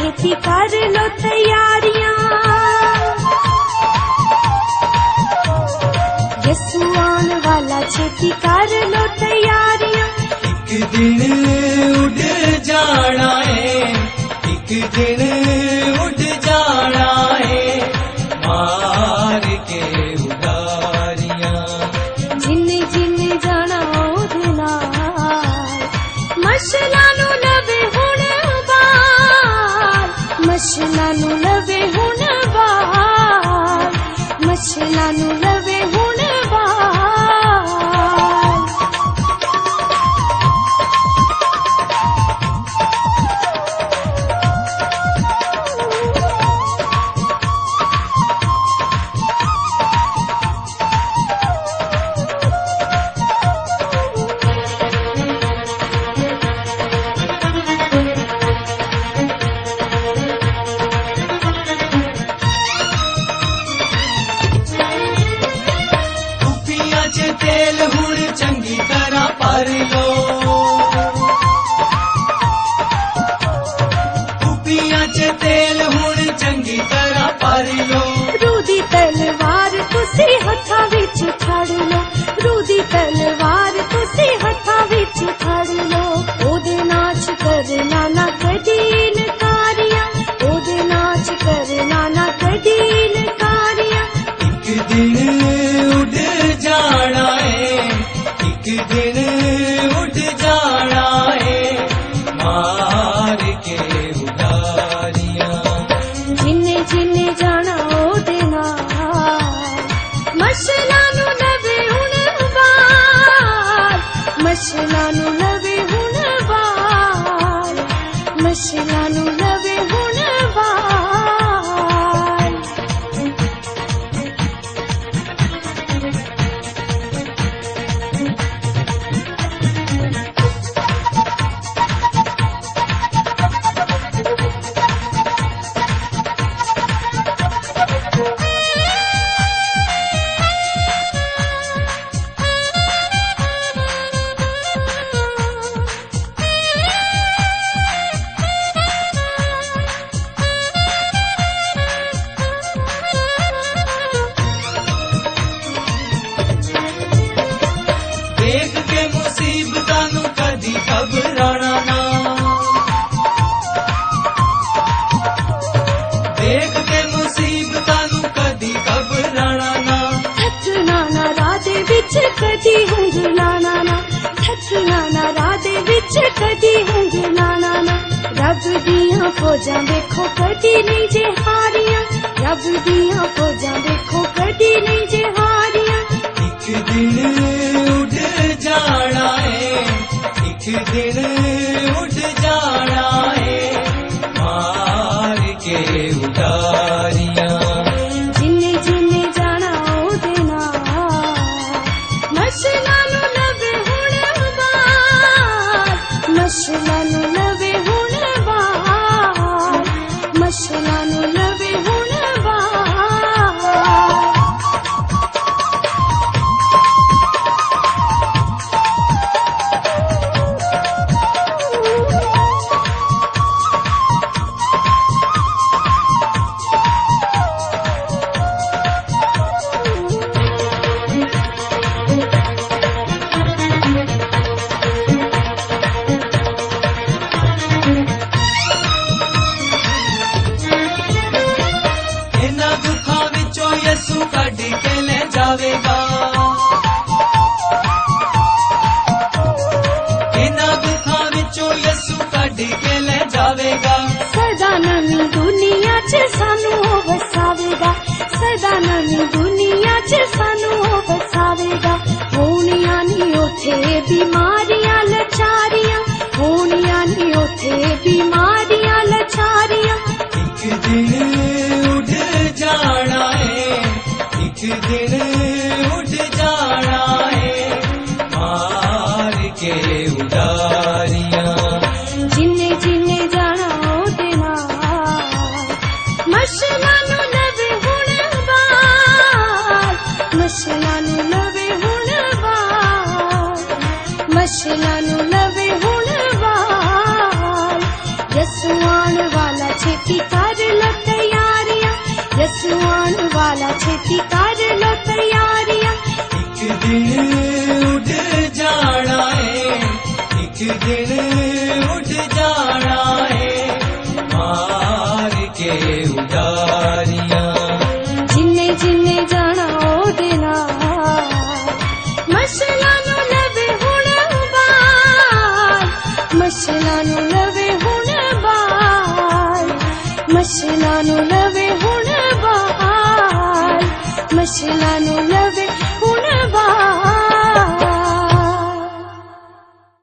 छेती कर लो तैयारियां, यसु आने वाला छेती कर लो तैयारियां। एक दिन उड़ जाना है, एक दिन उड़ जाना है, मार के उडारियां। जिन्ने जिन्ने जाना ओदे नाल, मशला नू लवे हुण बार, मशला नू लवे हुण बार, मशला नू लवे हुण बार। तेल हुण चंगी तरह भर लो, कुपियां च तेल हुण चंगी तरह भर लो। रूदी तलवार तुसी हत्थां विच फड़ लो, रूदी तलवार तुसी हत्थां विच फड़ लो। ओदे नाच करना ना कदी इनकारियां, ओदे नाच करना ना कदी इनकारियां। एक दिन उड़ जाना है, एक दिन उड़ जाना है, मार के उडारियां। जिन्ने जिन्ने जाना ओदे नाल, मशला नू लवे हुण बार, मशला नू लवे हुण बार, मशला नू लवे हुण बार। देख के मुसीबतां नू कदी घबराना ना, देख के मुसीबतां नू कदी घबराना ना। थकना ना राह दे विच कदी हुंगलाना ना, थकना ना राह दे विच कदी हुंगलाना ना। रब दियां फौजां देखो कदी नहीं जे हारियां, रब दियां फौजां देखो कदी नहीं जे हारियां। एक दिन उड़ जाना है, एक दिन उड़ जाना है, मार के उडारियां। जिन्ने जिन्ने जाना ओदे नाल, मशला नू लवे हुण बार, मशला नू लवे हुण बार, मशला नू लवे हुण बार। इन्हां दुखां विचों यसू कढ के ले जावेगा, इन्हां दुखां विचों यसू कढ के ले जावेगा। सदा नवीं दुनिया च सानू ओ वसावेगा, सदा नवीं दुनिया च सानू ओ वसावेगा। होनियां नी ओथे बीमारियां लचारियां, होनियां नी ओथे बीमारियां लचारियां। एक दिन उड़ जाना है, एक दिन उड़ जाना है, मार के उडारियां। जिन्ने जिन्ने जाना ओदे नाल, मशला नू लवे हुण बार, मशला नू लवे हुण बार, मशला नू लवे हुण बार। यसु आने वाला छेती यसु आने वाला, छेती कर लो तैयारियां। एक दिन उठ जाना है, एक दिन उठ जाना है, मार के उडारियां। जिन्ने जिन्ने जाना ओदे नाल, मसला नु लवे हुण बार, मसला नु लवे हुण बार, मसला नु लवे हुण बार, मसला नु लवे